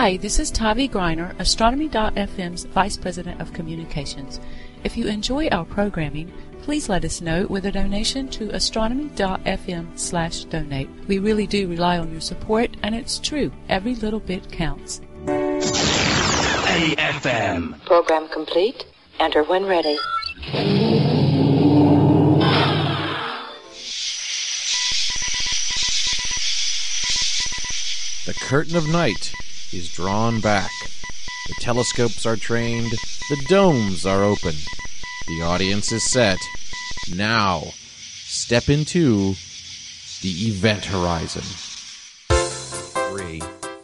Hi, this is Tavi Greiner, Astronomy.fm's Vice President of Communications. If you enjoy our programming, please let us know with a donation to astronomy.fm/donate. We really do rely on your support, and it's true, every little bit counts. AFM. Program complete. Enter when ready. The curtain of night is drawn back. The telescopes are trained. The domes are open. The audience is set. Now, step into the event horizon. 3.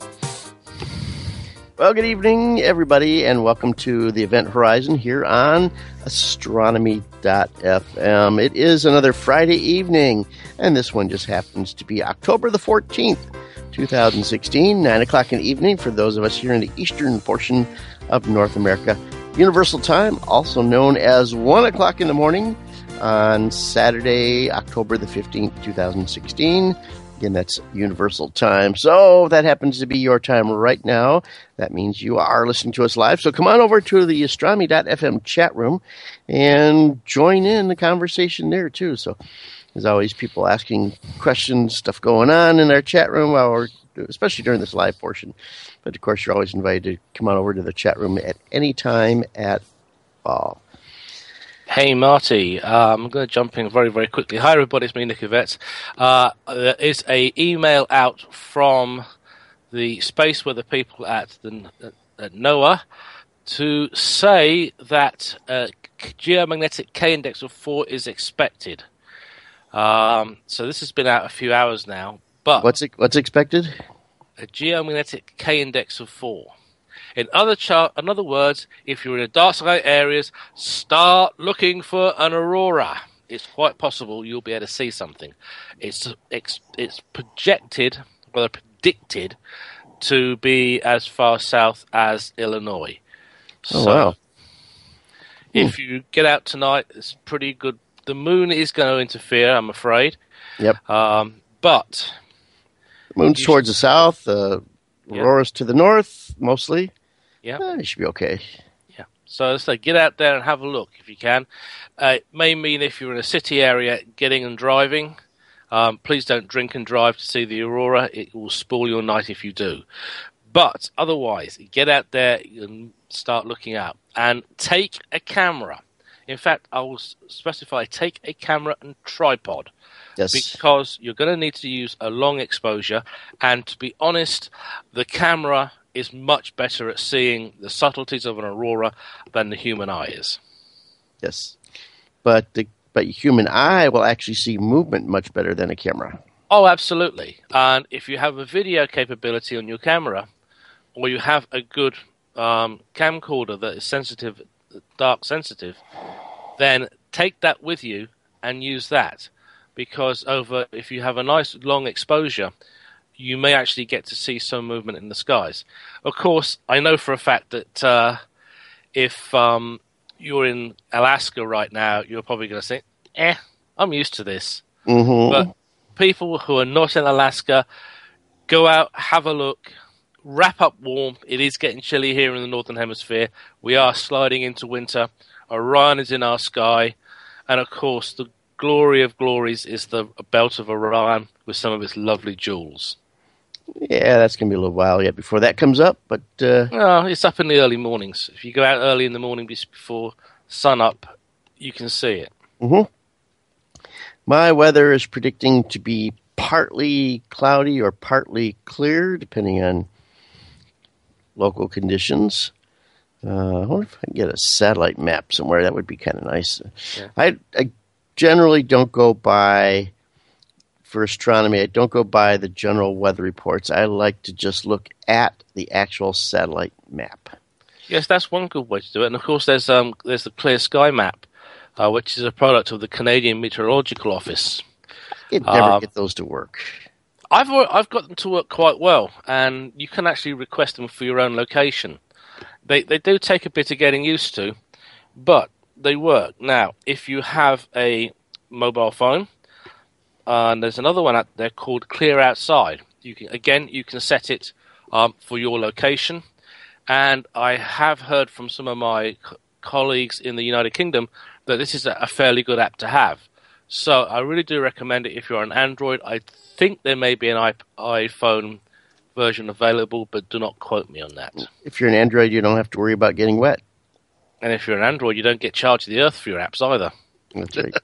Well, good evening, everybody, and welcome to the Event Horizon here on Astronomy.fm. It is another Friday evening, and this one just happens to be October the 14th, 2016, 9 o'clock in the evening for those of us here in the eastern portion of North America. Universal Time, also known as 1 o'clock in the morning on Saturday, October the 15th, 2016. Again, that's Universal Time. So that happens to be your time right now. That means you are listening to us live. So come on over to the Astronomy.fm chat room and join in the conversation there, too. So there's always people asking questions, stuff going on in our chat room, especially during this live portion. But, of course, you're always invited to come on over to the chat room at any time at all. Hey, Marty. I'm going to jump in very, very quickly. Hi, everybody. It's me, Nick Yvette. There is an email out from the space weather people at NOAA to say that geomagnetic K-index of 4 is expected. So this has been out a few hours now. But what's expected? A geomagnetic K-index of 4. In other words, if you're in the dark sky areas, start looking for an aurora. It's quite possible you'll be able to see something. It's predicted to be as far south as Illinois. Oh, wow. If you get out tonight, it's pretty good. The moon is going to interfere, I'm afraid. Yep. But the moon's towards the south, aurora's to the north, mostly. Yeah, it should be okay. Yeah. So get out there and have a look if you can. It may mean if you're in a city area, getting and driving. Please don't drink and drive to see the aurora. It will spoil your night if you do. But otherwise, get out there and start looking out. And take a camera. In fact, I will specify, take a camera and tripod. Yes. Because you're going to need to use a long exposure. And to be honest, the camera is much better at seeing the subtleties of an aurora than the human eye is. Yes. But the human eye will actually see movement much better than a camera. Oh, absolutely. And if you have a video capability on your camera, or you have a good camcorder that is sensitive, dark sensitive, then take that with you and use that. Because if you have a nice long exposure, you may actually get to see some movement in the skies. Of course, I know for a fact that if you're in Alaska right now, you're probably going to think, I'm used to this. Mm-hmm. But people who are not in Alaska, go out, have a look, wrap up warm. It is getting chilly here in the Northern Hemisphere. We are sliding into winter. Orion is in our sky. And, of course, the glory of glories is the belt of Orion with some of its lovely jewels. Yeah, that's going to be a little while yet before that comes up, but... it's up in the early mornings. If you go out early in the morning before sun up, you can see it. Mm-hmm. My weather is predicting to be partly cloudy or partly clear, depending on local conditions. I wonder if I can get a satellite map somewhere. That would be kind of nice. Yeah. I generally don't go by... For astronomy, I don't go by the general weather reports. I like to just look at the actual satellite map. Yes, that's one good way to do it. And of course, there's the Clear Sky map, which is a product of the Canadian Meteorological Office. You never get those to work. I've got them to work quite well, and you can actually request them for your own location. They do take a bit of getting used to, but they work. Now, if you have a mobile phone, and there's another one out there called Clear Outside. You can set it for your location. And I have heard from some of my colleagues in the United Kingdom that this is a fairly good app to have. So I really do recommend it if you're on Android. I think there may be an iPhone version available, but do not quote me on that. If you're an Android, you don't have to worry about getting wet. And if you're an Android, you don't get charged the earth for your apps either. That's right.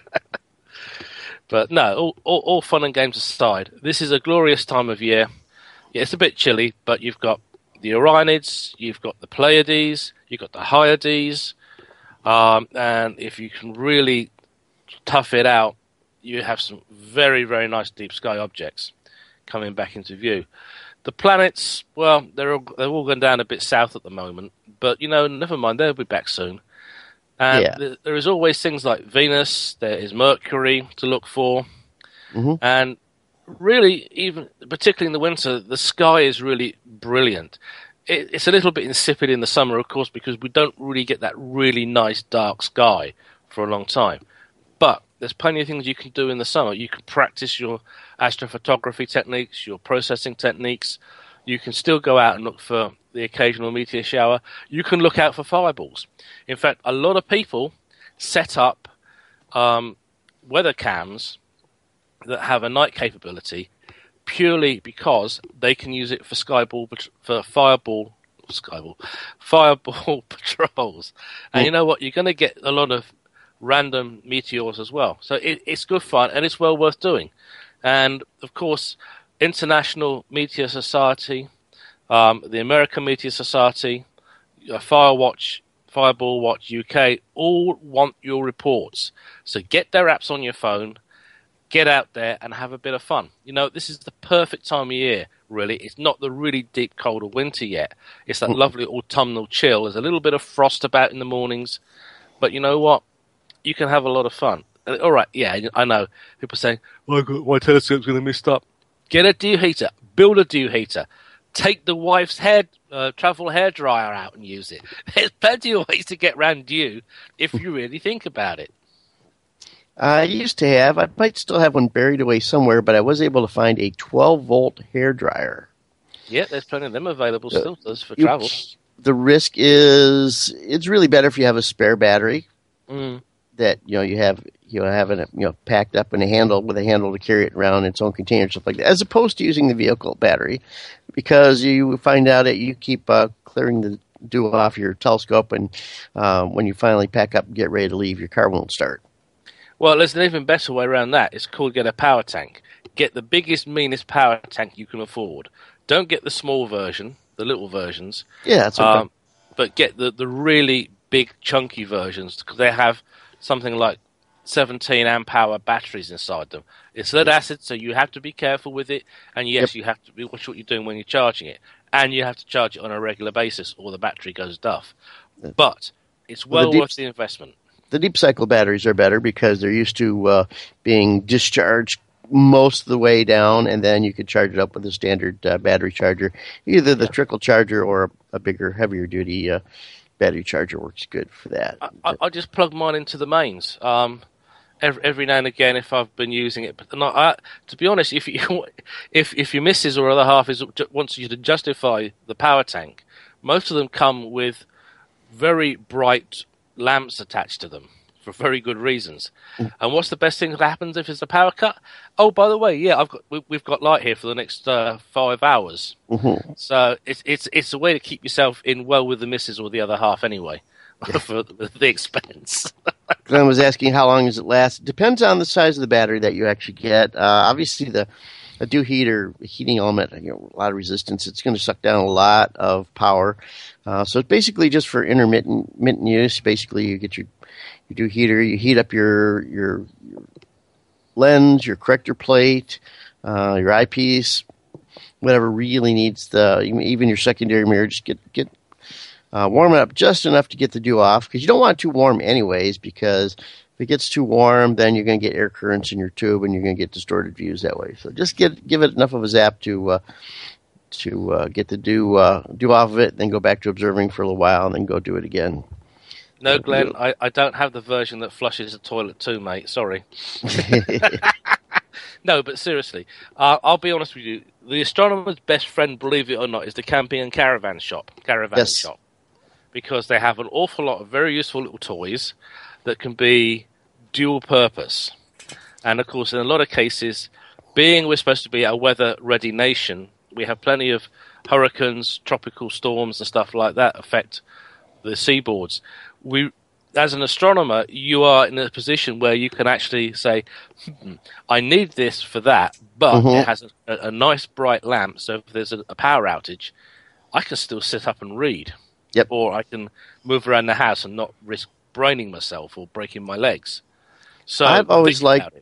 But no, all fun and games aside, this is a glorious time of year. Yeah, it's a bit chilly, but you've got the Orionids, you've got the Pleiades, you've got the Hyades, and if you can really tough it out, you have some very, very nice deep sky objects coming back into view. The planets, well, they're all going down a bit south at the moment, but, never mind, they'll be back soon. And there is always things like Venus, there is Mercury to look for, and really, even particularly in the winter, the sky is really brilliant. It's a little bit insipid in the summer, of course, because we don't really get that really nice dark sky for a long time. But there's plenty of things you can do in the summer. You can practice your astrophotography techniques, your processing techniques. You can still go out and look for the occasional meteor shower. You can look out for fireballs. In fact, a lot of people set up weather cams that have a night capability purely because they can use it for fireball patrols. And you know what? You're going to get a lot of random meteors as well. So it's good fun, and it's well worth doing. And, of course, International Meteor Society, the American Meteor Society, Fireball Watch UK, all want your reports. So get their apps on your phone, get out there and have a bit of fun. This is the perfect time of year, really. It's not the really deep cold of winter yet. It's that lovely autumnal chill. There's a little bit of frost about in the mornings. But you know what? You can have a lot of fun. All right, yeah, I know. People saying, my telescope's going to mist up. Get a dew heater. Build a dew heater. Take the wife's travel hairdryer out and use it. There's plenty of ways to get around dew if you really think about it. I used to have, I might still have one buried away somewhere, but I was able to find a 12-volt hairdryer. Yeah, there's plenty of them available still for travel. The risk is, it's really better if you have a spare battery that you have it packed up in a handle with a handle to carry it around in its own container, stuff like that, as opposed to using the vehicle battery, because you find out that you keep clearing the dew off your telescope, and when you finally pack up and get ready to leave, your car won't start. Well, there's an even better way around that. It's called get a power tank. Get the biggest, meanest power tank you can afford. Don't get the small version, the little versions. Yeah, that's okay. But get the really big, chunky versions, because they have something like 17 amp hour batteries inside them. It's lead acid, so you have to be careful with it. And yes, you have to watch what you're doing when you're charging it. And you have to charge it on a regular basis, or the battery goes duff. But it's well worth the investment. The deep cycle batteries are better because they're used to being discharged most of the way down, and then you could charge it up with a standard battery charger. Either the trickle charger or a bigger, heavier duty battery charger works good for that. I just plug mine into the mains every now and again if I've been using it. But to be honest, if your missus or other half wants you to justify the power tank, most of them come with very bright lamps attached to them for very good reasons. And what's the best thing that happens if it's a power cut? Oh, by the way, yeah, we've got light here for the next 5 hours. So it's a way to keep yourself in well with the missus or the other half anyway, for the expense. Glenn was asking how long does it last. It depends on the size of the battery that you actually get. Obviously, a dew heating element, a lot of resistance. It's going to suck down a lot of power. So it's basically just for intermittent use. Basically, you get your dew heater, you heat up your lens, your corrector plate, your eyepiece, whatever really needs even your secondary mirror. Just get warm it up just enough to get the dew off, because you don't want it too warm anyways, because if it gets too warm, then you're going to get air currents in your tube, and you're going to get distorted views that way. So just give it enough of a zap to get the dew off of it, then go back to observing for a little while, and then go do it again. No, Glenn, I don't have the version that flushes the toilet too, mate. Sorry. No, but seriously, I'll be honest with you. The astronomer's best friend, believe it or not, is the camping and caravan shop. Because they have an awful lot of very useful little toys that can be dual purpose. And of course, in a lot of cases, being we're supposed to be a weather-ready nation, we have plenty of hurricanes, tropical storms, and stuff like that affect the seaboards. As an astronomer, you are in a position where you can actually say, I need this for that, but it has a nice bright lamp, so if there's a power outage, I can still sit up and read. Yep. Or I can move around the house and not risk braining myself or breaking my legs. So I've always liked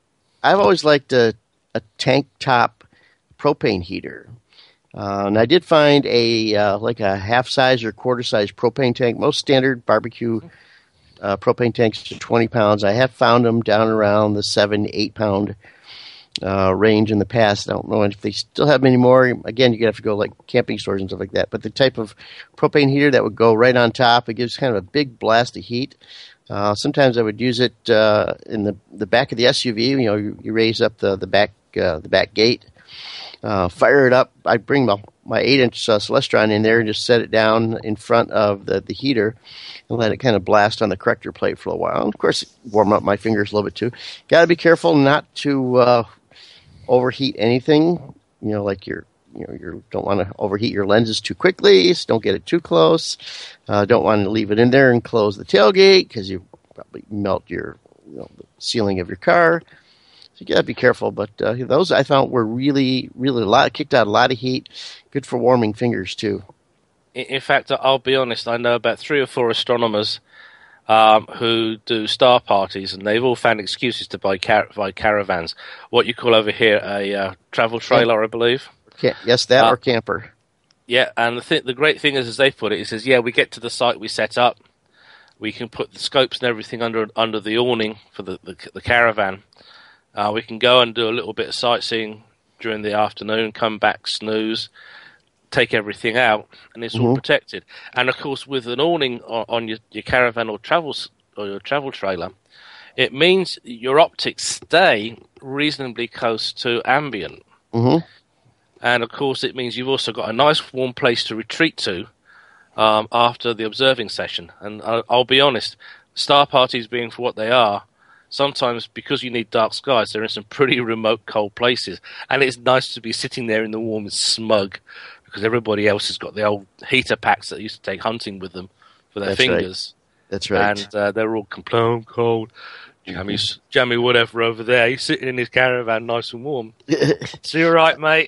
a tank top propane heater. And I did find a half size or quarter size propane tank. Most standard barbecue propane tanks are 20 pounds. I have found them down around the 7 to 8 pound range in the past. I don't know if they still have many more. Again, you're going to have to go like camping stores and stuff like that. But the type of propane heater that would go right on top, it gives kind of a big blast of heat. Sometimes I would use it in the back of the SUV. You know, you raise up the back gate, fire it up. I bring my 8-inch Celestron in there and just set it down in front of the heater and let it kind of blast on the corrector plate for a while. And of course, warm up my fingers a little bit too. Got to be careful not to overheat anything. You know, like you don't want to overheat your lenses too quickly. So don't get it too close. Don't want to leave it in there and close the tailgate because you probably melt the ceiling of your car. So you got to be careful. But those I found were really, really kicked out a lot of heat. Good for warming fingers too. In fact, I'll be honest. I know about 3 or 4 astronomers who do star parties, and they've all found excuses to buy caravans. What you call over here a travel trailer, I believe. Yes, that or camper. Yeah, and the great thing is, as they put it, it says, we get to the site we set up, we can put the scopes and everything under the awning for the caravan. We can go and do a little bit of sightseeing during the afternoon, come back, snooze, take everything out, and it's all protected. And of course, with an awning on your caravan or your travel trailer, it means your optics stay reasonably close to ambient. Mm-hmm. And of course, it means you've also got a nice warm place to retreat to after the observing session. And I'll be honest, star parties being for what they are, sometimes because you need dark skies, they're in some pretty remote, cold places. And it's nice to be sitting there in the warm and smug because everybody else has got the old heater packs that used to take hunting with them for their fingers. Right. That's right. And they're all cold. Jammy whatever over there. He's sitting in his caravan nice and warm. So you're right, mate.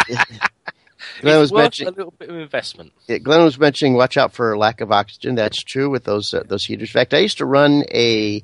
Glenn was mentioning a little bit of investment. Glenn was mentioning watch out for lack of oxygen. That's true with those heaters. In fact, I used to run a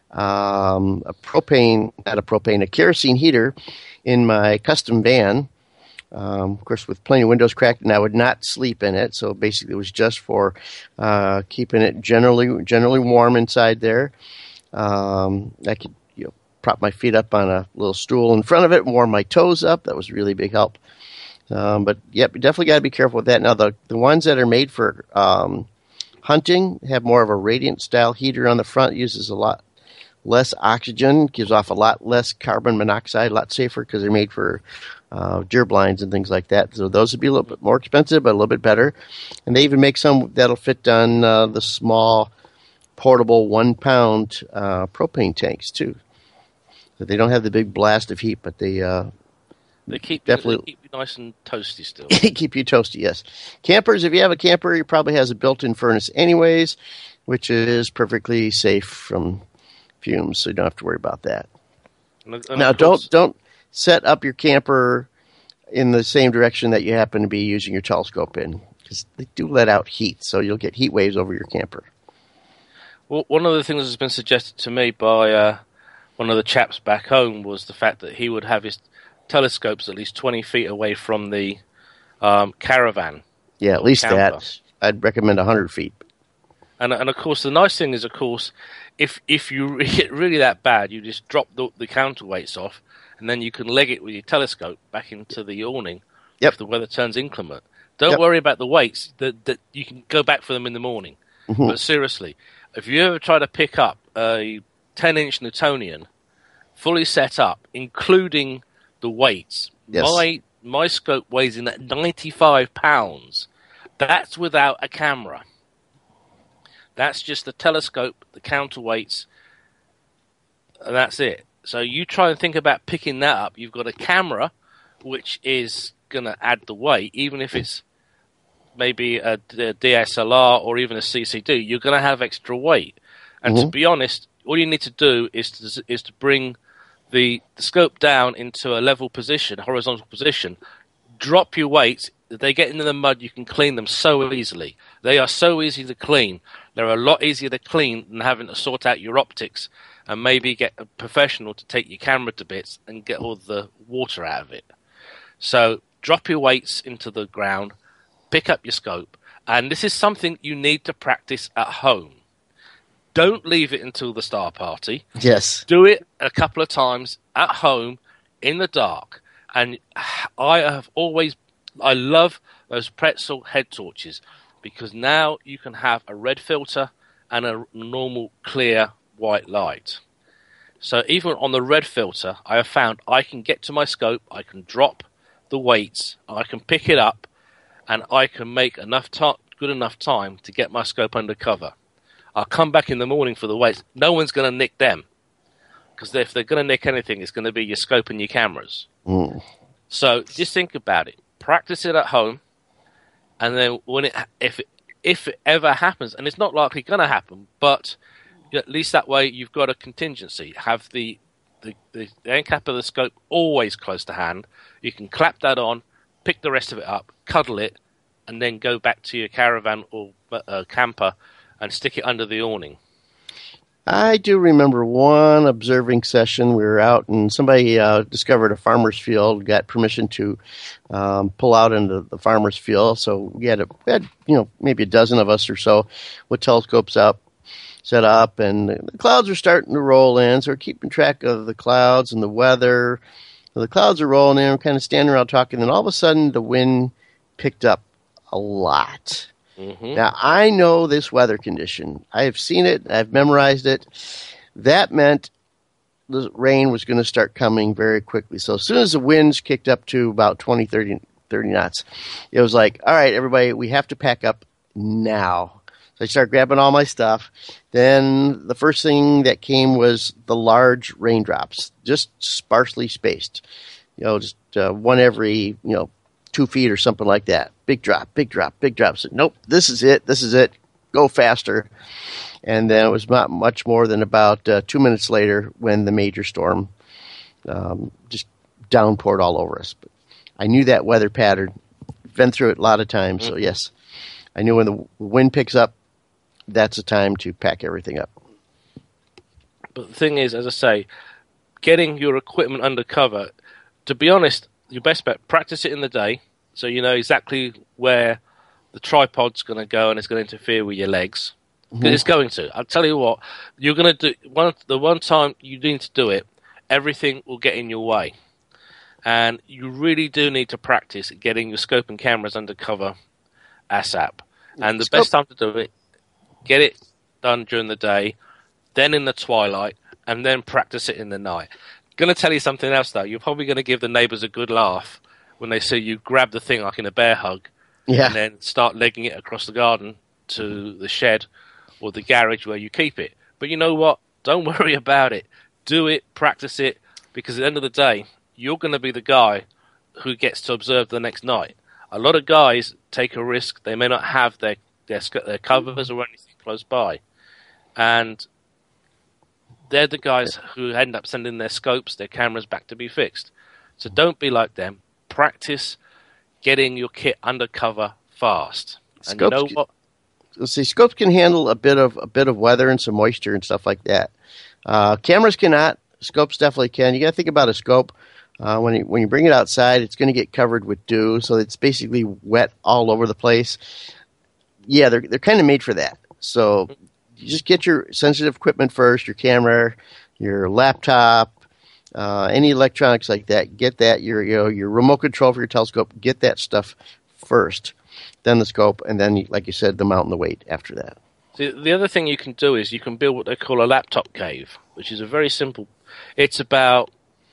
kerosene heater in my custom van. Of course, with plenty of windows cracked, and I would not sleep in it. So basically, it was just for keeping it generally warm inside there. I could prop my feet up on a little stool in front of it and warm my toes up. That was a really big help. But yep, you definitely got to be careful with that. Now the ones that are made for hunting have more of a radiant style heater on the front. It uses a lot less oxygen, gives off a lot less carbon monoxide, a lot safer because they're made for deer blinds and things like that. So those would be a little bit more expensive, but a little bit better. And they even make some that'll fit on the small portable 1 pound propane tanks too. So they don't have the big blast of heat, but they keep you nice and toasty still. Keep you toasty, yes. Campers, if you have a camper, it probably has a built-in furnace anyways, which is perfectly safe from fumes, so you don't have to worry about that. And now, don't set up your camper in the same direction that you happen to be using your telescope in, because they do let out heat, so you'll get heat waves over your camper. Well, one of the things that's been suggested to me by one of the chaps back home was the fact that he would have his telescopes at least 20 feet away from the caravan. Yeah, at least camper. That. I'd recommend 100 feet. And of course, the nice thing is, of course, if you get really that bad, you just drop the counterweights off, and then you can leg it with your telescope back into the awning if the weather turns inclement. Don't worry about the weights. That you can go back for them in the morning. Mm-hmm. But seriously, if you ever try to pick up a 10-inch Newtonian, fully set up, including the weights. Yes. My scope weighs in at 95 pounds. That's without a camera. That's just the telescope, the counterweights, and that's it. So you try and think about picking that up. You've got a camera, which is going to add the weight, even if it's maybe a DSLR or even a CCD. You're going to have extra weight. And to be honest, all you need to do is to bring the scope down into a level position, horizontal position. Drop your weights. If they get into the mud, you can clean them so easily. They are so easy to clean. They're a lot easier to clean than having to sort out your optics and maybe get a professional to take your camera to bits and get all the water out of it. So drop your weights into the ground, pick up your scope, and this is something you need to practice at home. Don't leave it until the star party. Yes. Do it a couple of times at home in the dark. And I love those Pretzel head torches because now you can have a red filter and a normal clear white light. So even on the red filter, I have found I can get to my scope, I can drop the weights, I can pick it up, and I can make good enough time to get my scope under cover. I'll come back in the morning for the weights. No one's going to nick them. Because if they're going to nick anything, it's going to be your scope and your cameras. So just think about it. Practice it at home. And then if it ever happens, and it's not likely going to happen, but at least that way you've got a contingency. Have the end cap of the scope always close to hand. You can clap that on, pick the rest of it up, cuddle it, and then go back to your caravan or camper and stick it under the awning. I do remember one observing session. We were out and somebody discovered a farmer's field, got permission to pull out into the farmer's field. So we had maybe a dozen of us or so with telescopes set up, and the clouds are starting to roll in. So we're keeping track of the clouds and the weather. So the clouds are rolling in. We're kind of standing around talking, and all of a sudden the wind picked up a lot. Now, I know this weather condition. I have seen it. I've memorized it. That meant the rain was going to start coming very quickly. So as soon as the winds kicked up to about 20, 30 knots, it was like, all right, everybody, we have to pack up now. So I started grabbing all my stuff. Then the first thing that came was the large raindrops, just sparsely spaced. Just one every, 2 feet or something like that. Big drop, big drop, big drop. So, nope, this is it. Go faster. And then it was not much more than about 2 minutes later when the major storm just downpoured all over us. But I knew that weather pattern. Been through it a lot of times. So, yes, I knew when the wind picks up, that's the time to pack everything up. But the thing is, as I say, getting your equipment under cover, to be honest, your best bet, practice it in the day so you know exactly where the tripod's going to go and it's going to interfere with your legs. Because it's going to. I'll tell you what, you're going to do the one time you need to do it, everything will get in your way. And you really do need to practice getting your scope and cameras under cover ASAP. And the best time to do it, get it done during the day, then in the twilight, and then practice it in the night. Going to tell you something else, though. You're probably going to give the neighbours a good laugh when they see you grab the thing like in a bear hug and then start legging it across the garden to the shed or the garage where you keep it. But you know what? Don't worry about it. Do it, practice it, because at the end of the day, you're going to be the guy who gets to observe the next night. A lot of guys take a risk. They may not have their covers or anything close by. And they're the guys who end up sending their scopes, their cameras back to be fixed. So don't be like them. Practice getting your kit under cover fast. And you know what? See, scopes can handle a bit of weather and some moisture and stuff like that. Cameras cannot. Scopes definitely can. You got to think about a scope. When you bring it outside, it's going to get covered with dew, so it's basically wet all over the place. Yeah, they're kind of made for that. So you just get your sensitive equipment first, your camera, your laptop, any electronics like that. Get that, your remote control for your telescope. Get that stuff first, then the scope, and then, like you said, the mount and the weight after that. The other thing you can do is you can build what they call a laptop cave, which is a very simple. It's about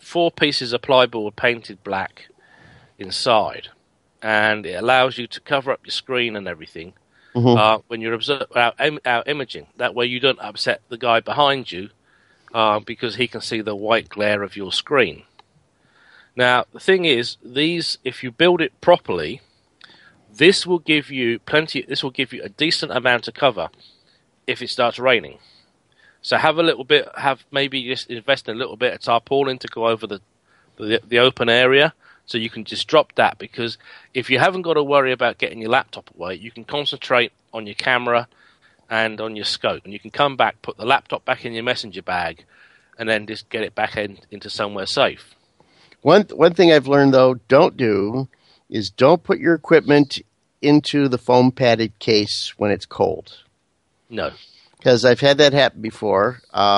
4 pieces of plyboard painted black inside, and it allows you to cover up your screen and everything when you're out imaging. That way you don't upset the guy behind you because he can see the white glare of your screen. Now, the thing is, if you build it properly, this will give you a decent amount of cover if it starts raining. So maybe just invest in a little bit of tarpaulin to go over the open area, so you can just drop that, because if you haven't got to worry about getting your laptop away, you can concentrate on your camera and on your scope, and you can come back, put the laptop back in your messenger bag, and then just get it back into somewhere safe. One thing I've learned, though, don't put your equipment into the foam padded case when it's cold. No. Because I've had that happen before.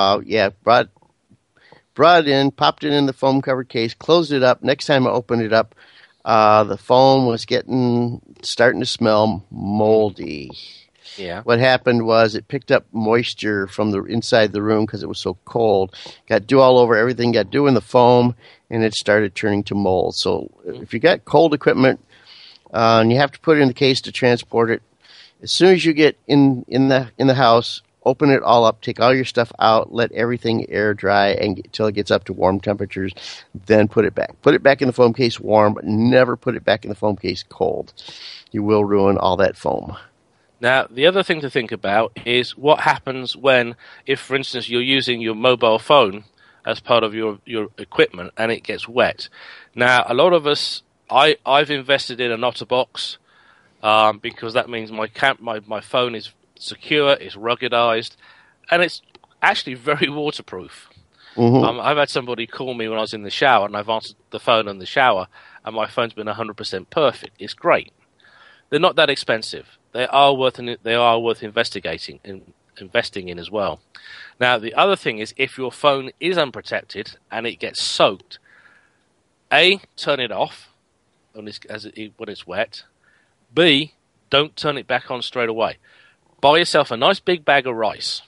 Brought it in, popped it in the foam covered case, closed it up. Next time I opened it up, the foam was starting to smell moldy. Yeah. What happened was it picked up moisture from the inside the room because it was so cold. Got dew all over everything, got dew in the foam, and it started turning to mold. So if you got cold equipment and you have to put it in the case to transport it, as soon as you get in the house, open it all up, take all your stuff out, let everything air dry until it gets up to warm temperatures, then put it back. Put it back in the foam case warm, but never put it back in the foam case cold. You will ruin all that foam. Now, the other thing to think about is what happens if, for instance, you're using your mobile phone as part of your equipment and it gets wet. Now, a lot of us, I've invested in an OtterBox because that means my phone is secure, it's ruggedized, and it's actually very waterproof. I've had somebody call me when I was in the shower, and I've answered the phone in the shower, and my phone's been 100% perfect. It's great. They're not that expensive. They are worth investing in as well. Now, the other thing is, if your phone is unprotected and it gets soaked, A, turn it off when it's wet. B, don't turn it back on straight away. Buy yourself a nice big bag of rice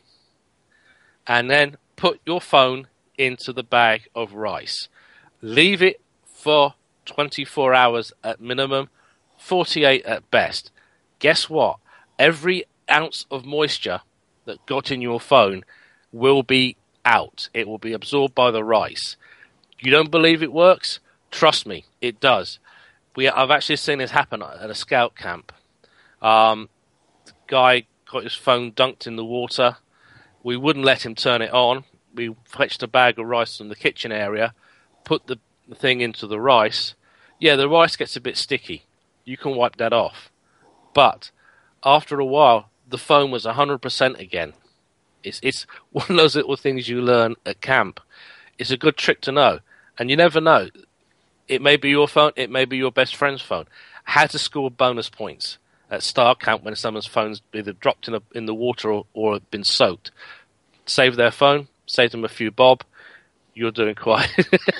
and then put your phone into the bag of rice. Leave it for 24 hours at minimum, 48 at best. Guess what? Every ounce of moisture that got in your phone will be out. It will be absorbed by the rice. You don't believe it works? Trust me, it does. I've actually seen this happen at a scout camp. The guy got his phone dunked in the water. We wouldn't let him turn it on. We fetched a bag of rice from the kitchen area, put the thing into the rice. Yeah, the rice gets a bit sticky. You can wipe that off. But after a while, the phone was 100% again. It's one of those little things you learn at camp. It's a good trick to know. And you never know. It may be your phone. It may be your best friend's phone. How to score bonus points at Star Camp when someone's phone's either dropped in the water or been soaked. Save their phone. Save them a few bob. You're doing quite.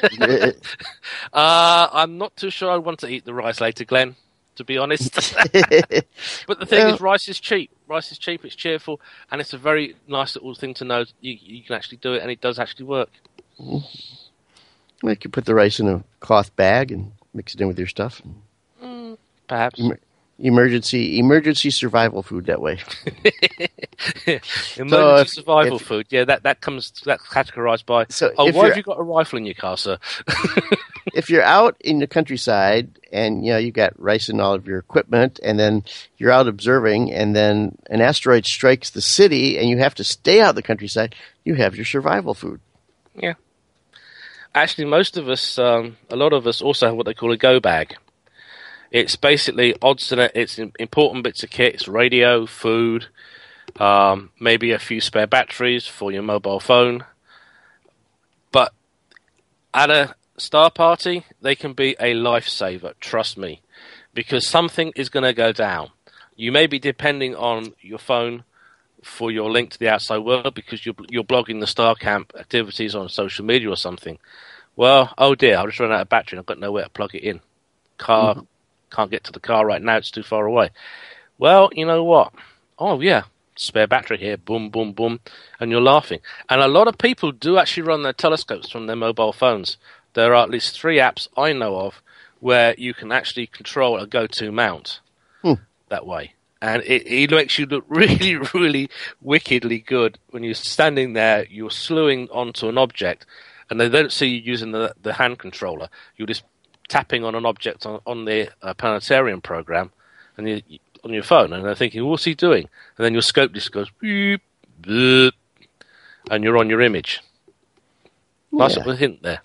I'm not too sure I want to eat the rice later, Glenn, to be honest. But the thing is, rice is cheap. Rice is cheap, it's cheerful, and it's a very nice little thing to know. You can actually do it, and it does actually work. Well, you could put the rice in a cloth bag and mix it in with your stuff. Perhaps. Emergency survival food that way. Emergency survival food. Yeah, that's categorized by. So why have you got a rifle in your car, sir? If you're out in the countryside and you got rice in all of your equipment, and then you're out observing, and then an asteroid strikes the city, and you have to stay out in the countryside, you have your survival food. Yeah. Actually, most of us, a lot of us, also have what they call a go bag. It's basically odds and it's important bits of kit. It's radio, food, maybe a few spare batteries for your mobile phone. But at a star party, they can be a lifesaver, trust me, because something is going to go down. You may be depending on your phone for your link to the outside world because you're blogging the Star Camp activities on social media or something. Well, oh dear, I've just run out of battery and I've got nowhere to plug it in. Can't get to the car right now, it's too far away. Well, you know what? Oh yeah, spare battery here, boom, boom, boom, and you're laughing. And a lot of people do actually run their telescopes from their mobile phones there are at least 3 apps I know of where you can actually control a go-to mount that way. And it makes you look really, really wickedly good when you're standing there, you're slewing onto an object, and they don't see you using the hand controller. You're just tapping on an object on the planetarium program and on your phone, and they're thinking, what's he doing? And then your scope just goes, beep, beep, and you're on your image. Nice little hint there.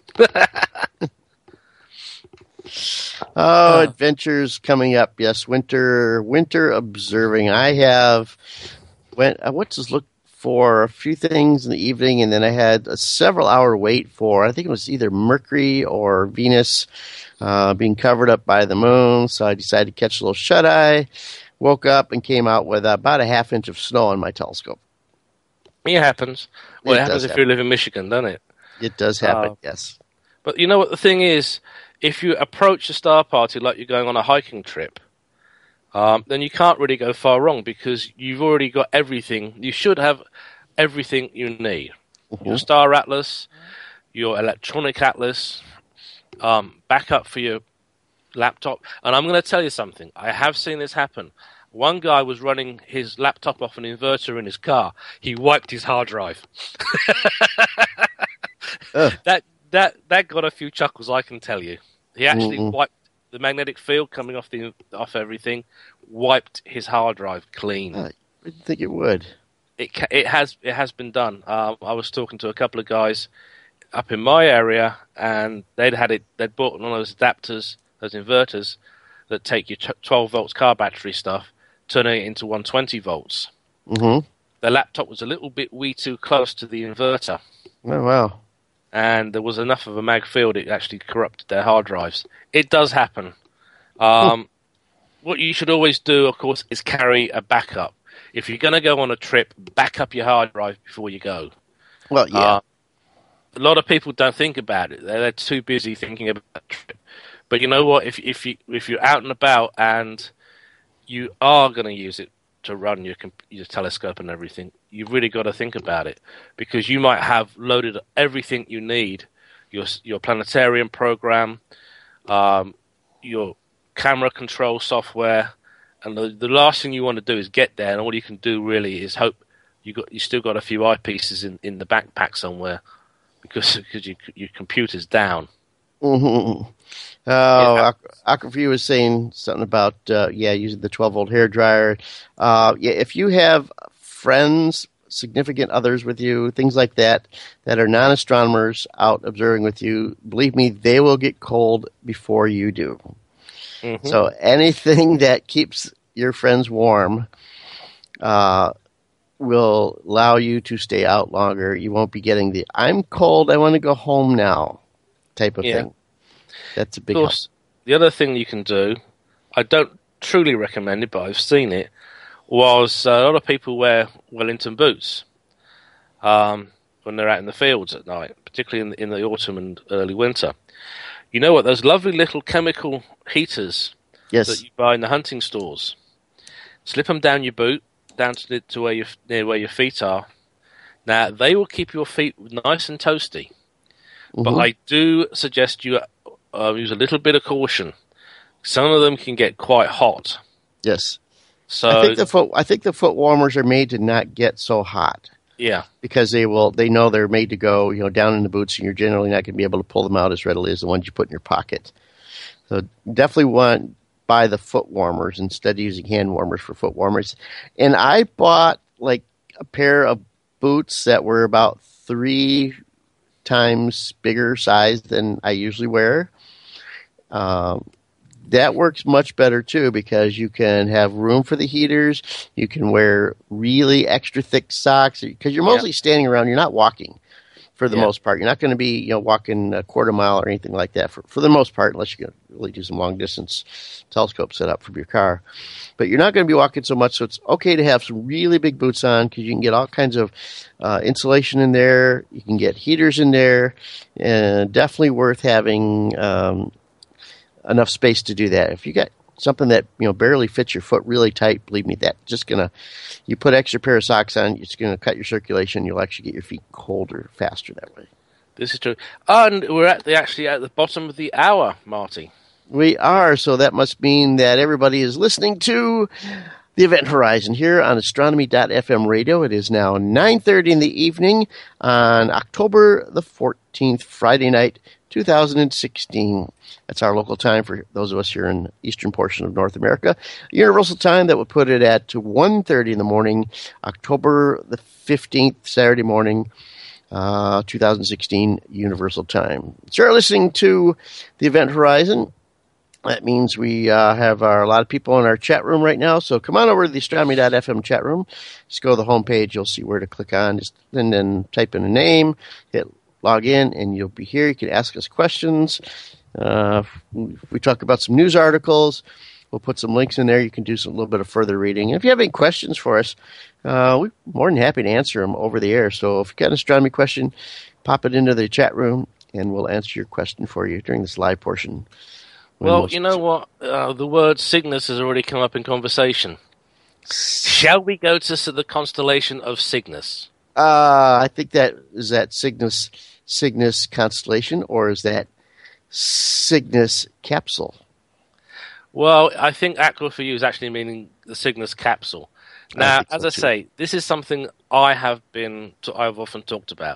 Adventures coming up. Yes, winter observing. I have went to look for a few things in the evening, and then I had a several-hour wait for, I think it was either Mercury or Venus being covered up by the moon, so I decided to catch a little shut-eye, woke up, and came out with about a half inch of snow on my telescope. It happens. Well, it happens if you live in Michigan, doesn't it? It does happen, yes. But you know what the thing is? If you approach a star party like you're going on a hiking trip, then you can't really go far wrong because you've already got everything. You should have everything you need. Mm-hmm. Your star atlas, your electronic atlas, backup for your laptop. And I'm going to tell you something. I have seen this happen. One guy was running his laptop off an inverter in his car. He wiped his hard drive. That got a few chuckles, I can tell you. He actually wiped the magnetic field coming off everything, wiped his hard drive clean. I didn't think it would. It has been done. I was talking to a couple of guys up in my area, and they'd bought one of those adapters, those inverters that take your 12 volts car battery stuff, turning it into 120 volts. Mm-hmm. Their laptop was a little bit too close to the inverter. Oh wow. And there was enough of a mag field, it actually corrupted their hard drives. It does happen. What you should always do, of course, is carry a backup. If you're going to go on a trip, back up your hard drive before you go. Well, yeah. A lot of people don't think about it. They're too busy thinking about the trip. But you know what? If you're out and about and you are going to use it to run your telescope and everything, you've really got to think about it, because you might have loaded everything you need, your planetarium program, your camera control software, and the last thing you want to do is get there, and all you can do really is hope you still got a few eyepieces in the backpack somewhere, because your computer's down. Mm-hmm. Aquafree was saying something about using the 12-volt hairdryer. If you have friends, significant others with you, things like that are non-astronomers out observing with you, believe me, they will get cold before you do. Mm-hmm. So anything that keeps your friends warm will allow you to stay out longer. You won't be getting the "I'm cold, I want to go home now" type of thing. That's a big help. The other thing you can do, I don't truly recommend it, but I've seen it, was a lot of people wear Wellington boots when they're out in the fields at night, particularly in the autumn and early winter. You know what? Those lovely little chemical heaters that you buy in the hunting stores. Slip them down your boot, down to near where your feet are. Now, they will keep your feet nice and toasty. Mm-hmm. But I do suggest you use a little bit of caution. Some of them can get quite hot. Yes. So I think the foot warmers are made to not get so hot. Yeah. Because they know they're made to go, down in the boots, and you're generally not going to be able to pull them out as readily as the ones you put in your pocket. So definitely want to buy the foot warmers instead of using hand warmers for foot warmers. And I bought like a pair of boots that were about 3 times bigger size than I usually wear. That works much better too, because you can have room for the heaters. You can wear really extra thick socks because you're mostly standing around. You're not walking for the most part. You're not going to be walking a quarter mile or anything like that for the most part, unless you're going to really do some long distance telescope setup from your car. But you're not going to be walking so much, so it's okay to have some really big boots on, because you can get all kinds of insulation in there. You can get heaters in there, and definitely worth having enough space to do that. If you got something that barely fits your foot really tight, believe me, that you put extra pair of socks on, it's gonna cut your circulation. You'll actually get your feet colder faster that way. This is true. And we're actually at the bottom of the hour, Marty. We are, so that must mean that everybody is listening to the Event Horizon here on Astronomy.fm radio. It is now 9:30 in the evening on October the 14th, Friday night, 2016. That's our local time for those of us here in the eastern portion of North America. Universal time, that would put it at 1:30 in the morning, October the 15th, Saturday morning, 2016 Universal time. So you're listening to the Event Horizon. That means we have a lot of people in our chat room right now. So come on over to the Astronomy.fm chat room. Just go to the homepage. You'll see where to click on. And then type in a name, hit log in, and you'll be here. You can ask us questions. We talk about some news articles. We'll put some links in there. You can do a little bit of further reading. And if you have any questions for us, we're more than happy to answer them over the air. So if you've got an astronomy question, pop it into the chat room, and we'll answer your question for you during this live portion. Well, you know what? The word Cygnus has already come up in conversation. Shall we go to the constellation of Cygnus? I think that Cygnus constellation, or is that Cygnus capsule? Well, I think Aqua for you is actually meaning the Cygnus capsule. Now, as I say, this is something I've often talked about.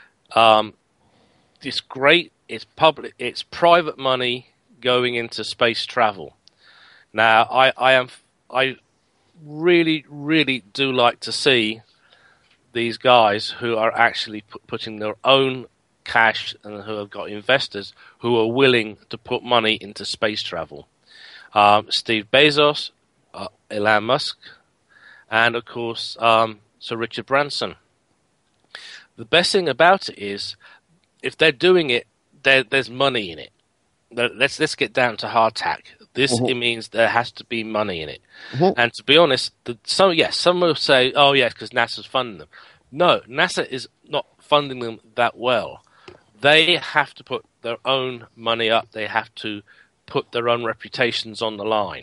It's great. It's public. It's private money going into space travel. Now, I really, really do like to see these guys who are actually putting their own cash and who have got investors who are willing to put money into space travel. Steve Bezos, Elon Musk, and of course Sir Richard Branson. The best thing about it is, if they're doing it, there's money in it. Let's get down to hard tack. It means there has to be money in it. And to be honest, some will say, oh yes, because NASA's funding them. No, NASA is not funding them that well. They have to put their own money up. They have to put their own reputations on the line.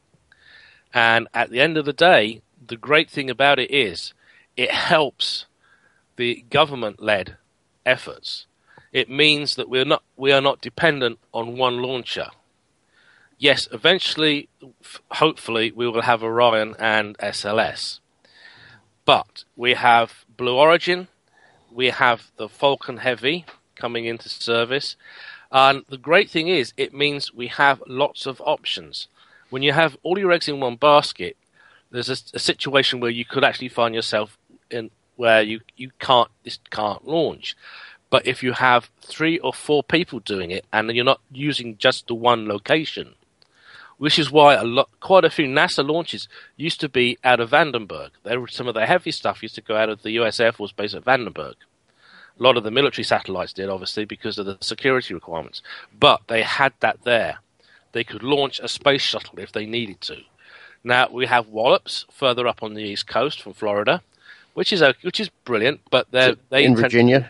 And at the end of the day, the great thing about it is it helps the government-led efforts. It means that we are not dependent on one launcher. Yes, eventually, hopefully, we will have Orion and SLS. But we have Blue Origin, we have the Falcon Heavy coming into service. And the great thing is, it means we have lots of options. When you have all your eggs in one basket, there's a situation where you could actually find yourself in where you can't launch. But if you have 3 or 4 people doing it, and you're not using just the one location, which is why quite a few NASA launches used to be out of Vandenberg. Some of the heavy stuff used to go out of the US Air Force Base at Vandenberg. A lot of the military satellites did, obviously, because of the security requirements. But they had that there. They could launch a space shuttle if they needed to. Now, we have Wallops further up on the East Coast from Florida, which is brilliant. But they in Virginia?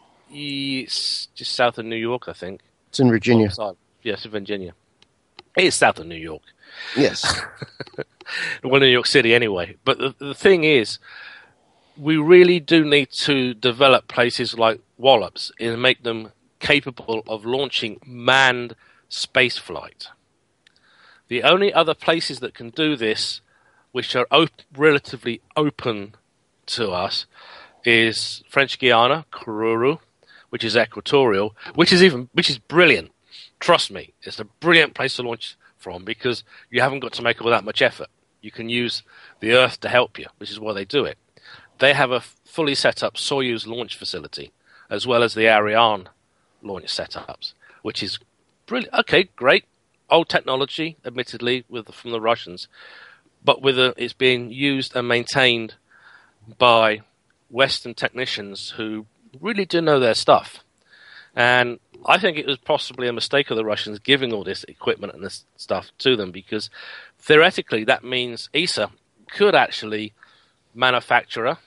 It's just south of New York, I think. It's in Virginia. Yes, in Virginia. It is south of New York. Yes. Well, New York City anyway. But the thing is, we really do need to develop places like Wallops and make them capable of launching manned space flight. The only other places that can do this, which are relatively open to us, is French Guiana, Kourou, which is equatorial, which is brilliant. Trust me, it's a brilliant place to launch from because you haven't got to make all that much effort. You can use the Earth to help you, which is why they do it. They have a fully set up Soyuz launch facility, as well as the Ariane launch setups, which is brilliant. Okay, great. Old technology, admittedly, from the Russians, but it's being used and maintained by Western technicians who really do know their stuff. And I think it was possibly a mistake of the Russians giving all this equipment and this stuff to them, because theoretically that means ESA could actually manufacture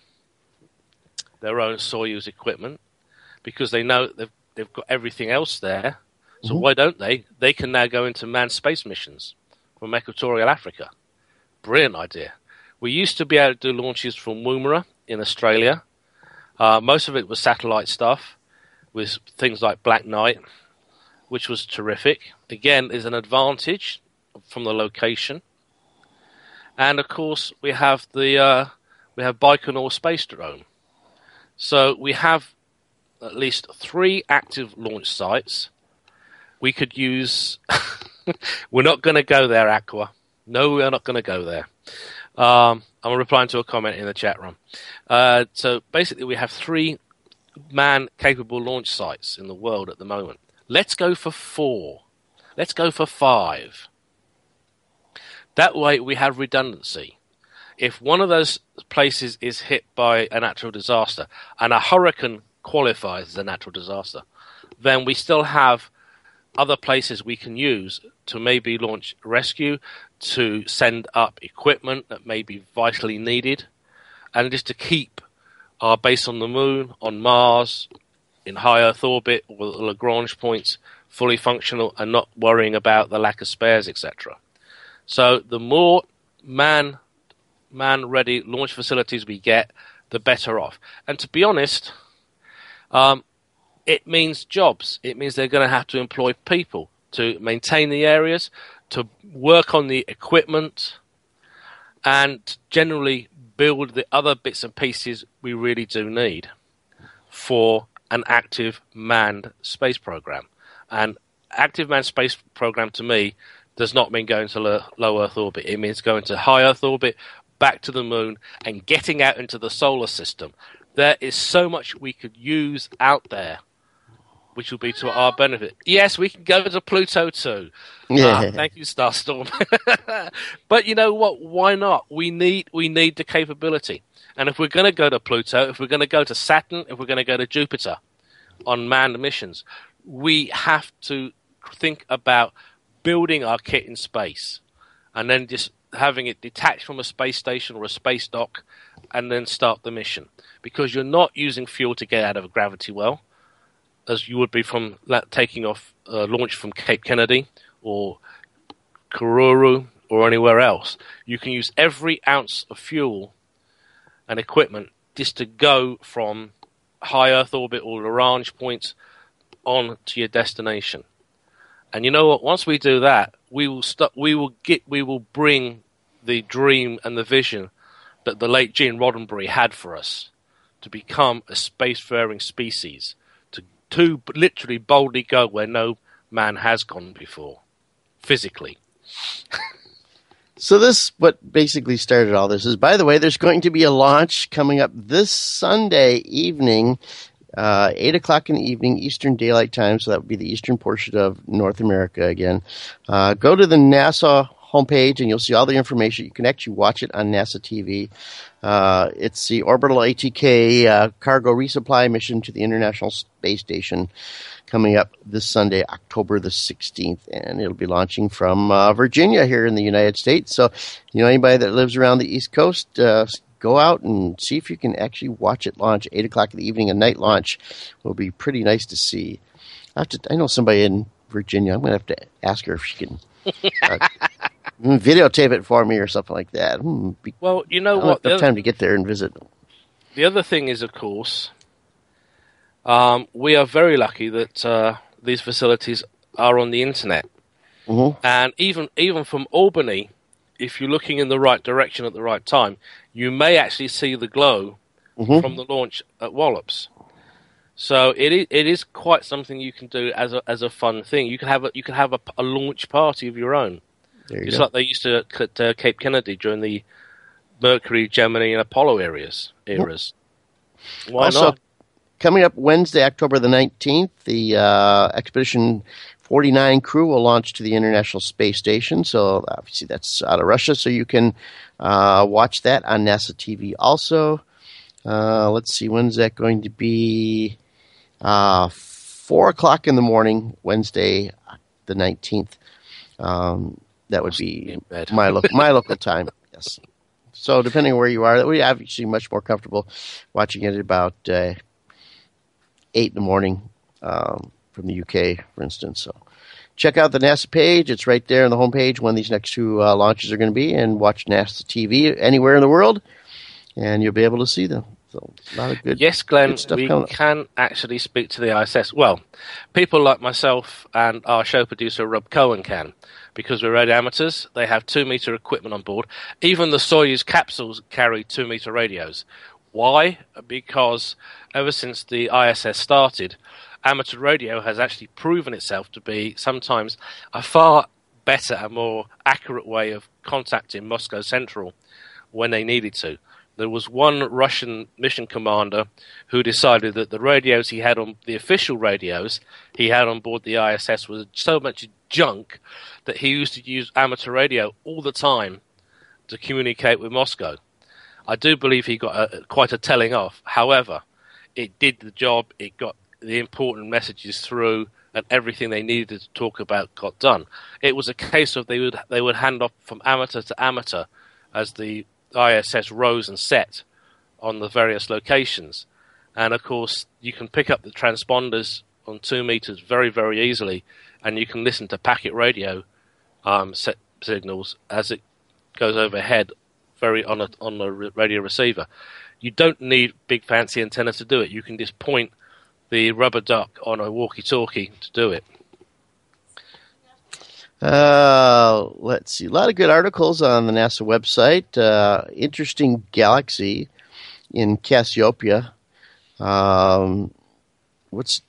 their own Soyuz equipment because they know they've got everything else there. So why don't they? They can now go into manned space missions from Equatorial Africa. Brilliant idea. We used to be able to do launches from Woomera in Australia. Most of it was satellite stuff. with things like Black Knight, which was terrific. Again, there's an advantage from the location. And of course, we have Baikonur Space Drone. So we have at least 3 active launch sites. We could use... We're not going to go there, Aqua. No, we're not going to go there. I'm replying to a comment in the chat room. So basically, we have 3 man-capable launch sites in the world at the moment. Let's go for 4. Let's go for 5. That way, we have redundancy. If one of those places is hit by a natural disaster, and a hurricane qualifies as a natural disaster, then we still have other places we can use to maybe launch rescue, to send up equipment that may be vitally needed, and just to keep our base on the moon, on Mars, in high Earth orbit, with Lagrange points, fully functional and not worrying about the lack of spares, etc. So the more man-ready launch facilities we get, the better off. And to be honest, it means jobs. It means they're going to have to employ people to maintain the areas, to work on the equipment, and generally build the other bits and pieces we really do need for an active manned space program. And active manned space program, to me, does not mean going to low Earth orbit. It means going to high Earth orbit, back to the moon, and getting out into the solar system. There is so much we could use out there, which will be to our benefit. Yes, we can go to Pluto too. Yeah. Thank you, Starstorm. But you know what? Why not? We need the capability. And if we're going to go to Pluto, if we're going to go to Saturn, if we're going to go to Jupiter on manned missions, we have to think about building our kit in space and then just having it detached from a space station or a space dock and then start the mission. Because you're not using fuel to get out of a gravity well, as you would be from taking off launch from Cape Kennedy or Kourou or anywhere else. You can use every ounce of fuel and equipment just to go from high Earth orbit or Lagrange points on to your destination. And you know what? Once we do that, we will bring the dream and the vision that the late Gene Roddenberry had for us to become a spacefaring species, to literally boldly go where no man has gone before, physically. So this, what basically started all this is, by the way, there's going to be a launch coming up this Sunday evening, 8 o'clock in the evening, Eastern Daylight Time, so that would be the eastern portion of North America again. Go to the NASA homepage and you'll see all the information. You can actually watch it on NASA TV. It's the Orbital ATK cargo resupply mission to the International Space Station coming up this Sunday, October the 16th, and it'll be launching from Virginia here in the United States. So, you know, anybody that lives around the East Coast, go out and see if you can actually watch it launch. 8 o'clock in the evening, a night launch will be pretty nice to see. I know somebody in Virginia. I'm going to have to ask her if she can videotape it for me or something like that. Well, you know I don't what? have time to get there and visit. The other thing is, of course, we are very lucky that these facilities are on the internet. Mm-hmm. And even from Albany, if you're looking in the right direction at the right time, you may actually see the glow from the launch at Wallops. So it is quite something you can do as a fun thing. You can have a launch party of your own, just like they used to at Cape Kennedy during the Mercury, Gemini, and Apollo eras. Why also, not? Coming up Wednesday, October the 19th, the Expedition 49 crew will launch to the International Space Station. So obviously that's out of Russia, so you can watch that on NASA TV also. Let's see, when's that going to be? 4 o'clock in the morning, Wednesday the 19th. That would be my local time, yes. So depending on where you are, we're obviously much more comfortable watching it at about 8 in the morning from the UK, for instance. So check out the NASA page. It's right there on the homepage when these next 2 launches are going to be, and watch NASA TV anywhere in the world, and you'll be able to see them. So a lot of good. Yes, Glenn, good stuff we coming up. can actually speak to the ISS. Well, people like myself and our show producer Rob Cohen can, because we're radio amateurs. They have 2-meter equipment on board. Even the Soyuz capsules carry 2-meter radios. Why? Because ever since the ISS started, amateur radio has actually proven itself to be sometimes a far better and more accurate way of contacting Moscow Central when they needed to. There was one Russian mission commander who decided that the radios he had on the official radios he had on board the ISS was so much junk that he used to use amateur radio all the time to communicate with Moscow. I do believe he got quite a telling off. However, it did the job. It got the important messages through, and everything they needed to talk about got done. It was a case of they would hand off from amateur to amateur as the ISS rose and set on the various locations. And of course, you can pick up the transponders on 2 meters very, very easily, and you can listen to packet radio signals as it goes overhead on the radio receiver. You don't need big fancy antenna to do it. You can just point the rubber duck on a walkie-talkie to do it. Let's see. A lot of good articles on the NASA website. Interesting galaxy in Cassiopeia. What was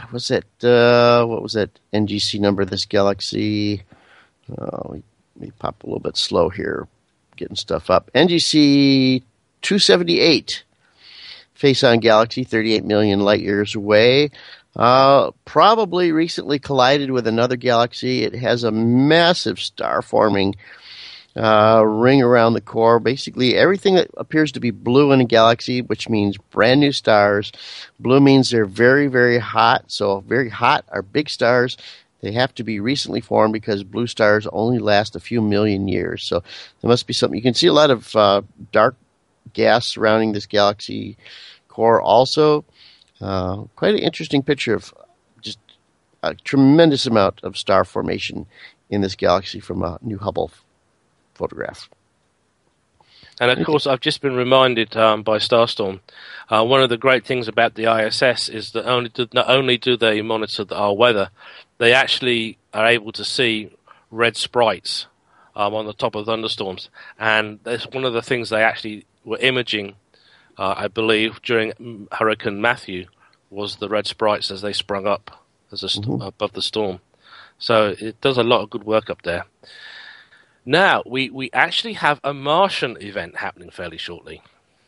that NGC number of this galaxy? Let me pop a little bit slow here, getting stuff up. NGC 278. Face-on galaxy, 38 million light years away. Probably recently collided with another galaxy. It has a massive star-forming ring around the core. Basically, everything that appears to be blue in a galaxy, which means brand new stars. Blue means they're very, very hot. So very hot are big stars. They have to be recently formed because blue stars only last a few million years. So there must be something. You can see a lot of dark gas surrounding this galaxy core also. Quite an interesting picture of just a tremendous amount of star formation in this galaxy from a new Hubble photograph. And of course, I've just been reminded by Starstorm, one of the great things about the ISS is that not only do they monitor our weather, they actually are able to see red sprites on the top of thunderstorms. And that's one of the things they actually were imaging, I believe, during Hurricane Matthew, was the red sprites as they sprung up as above the storm. So it does a lot of good work up there. Now, we actually have a Martian event happening fairly shortly.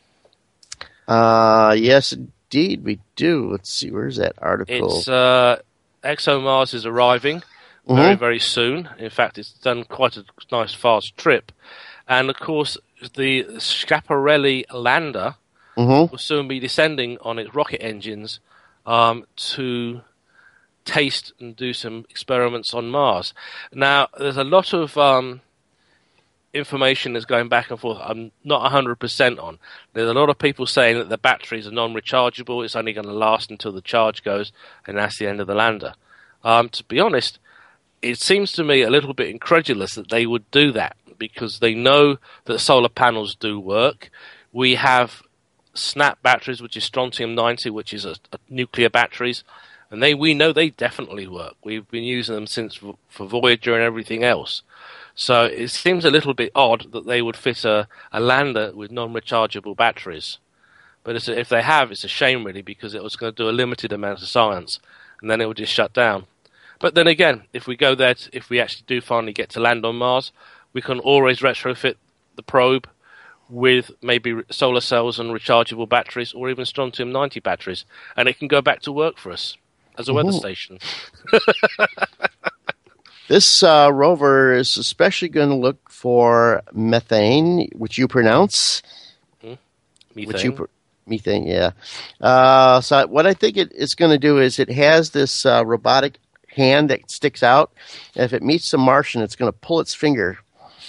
Yes, indeed, we do. Let's see, where's that article? It's ExoMars is arriving very, very soon. In fact, it's done quite a nice, fast trip. And, of course, the Schiaparelli lander will soon be descending on its rocket engines to taste and do some experiments on Mars. Now, there's a lot of information that's going back and forth. I'm not 100% on. There's a lot of people saying that the batteries are non-rechargeable. It's only going to last until the charge goes, and that's the end of the lander. To be honest, it seems to me a little bit incredulous that they would do that, because they know that solar panels do work. We have SNAP batteries, which is strontium-90, which is a nuclear batteries, and we know they definitely work. We've been using them since for Voyager and everything else. So it seems a little bit odd that they would fit a lander with non-rechargeable batteries. But if they have, it's a shame, really, because it was going to do a limited amount of science, and then it would just shut down. But then again, if we go there, if we actually do finally get to land on Mars, we can always retrofit the probe with maybe solar cells and rechargeable batteries, or even strontium-90 batteries, and it can go back to work for us as a weather station. This rover is especially going to look for methane, which you pronounce. Methane. Methane, yeah. So what I think it's going to do is it has this robotic hand that sticks out. And if it meets the Martian, it's going to pull its finger.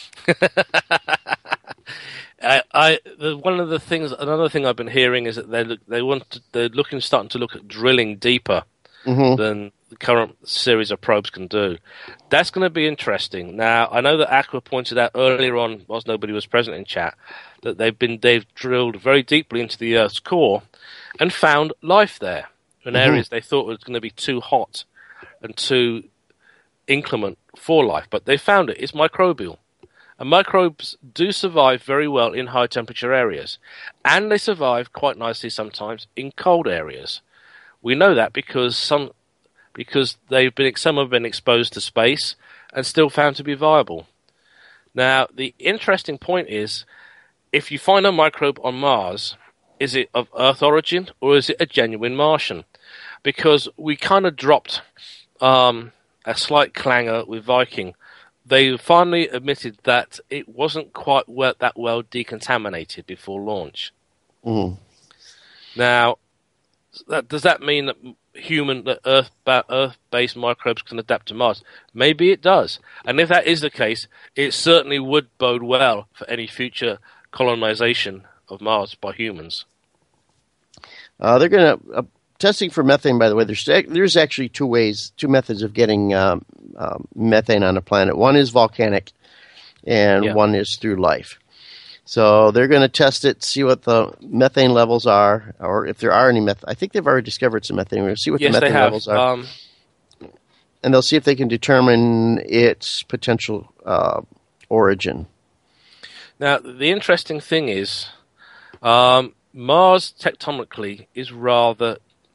Another thing I've been hearing is that they're starting to look at drilling deeper than the current series of probes can do. That's going to be interesting. Now, I know that Aqua pointed out earlier on, whilst nobody was present in chat, that they've drilled very deeply into the Earth's core and found life there in areas they thought was going to be too hot and too inclement for life. But they found it. It's microbial. And microbes do survive very well in high temperature areas. And they survive quite nicely sometimes in cold areas. We know that because some have been exposed to space and still found to be viable. Now, the interesting point is, if you find a microbe on Mars, is it of Earth origin or is it a genuine Martian? Because we kind of dropped a slight clanger with Viking. They finally admitted that it wasn't quite that well decontaminated before launch. Now, does that mean that Earth-based microbes can adapt to Mars? Maybe it does. And if that is the case, it certainly would bode well for any future colonization of Mars by humans. They're going to testing for methane. By the way, there's actually two methods of getting methane on a planet. One is volcanic, and one is through life. So they're going to test it, see what the methane levels are, or if there are any methane. I think they've already discovered some methane. We're going to see what the methane levels are. And they'll see if they can determine its potential origin. Now, the interesting thing is, Mars tectonically is rather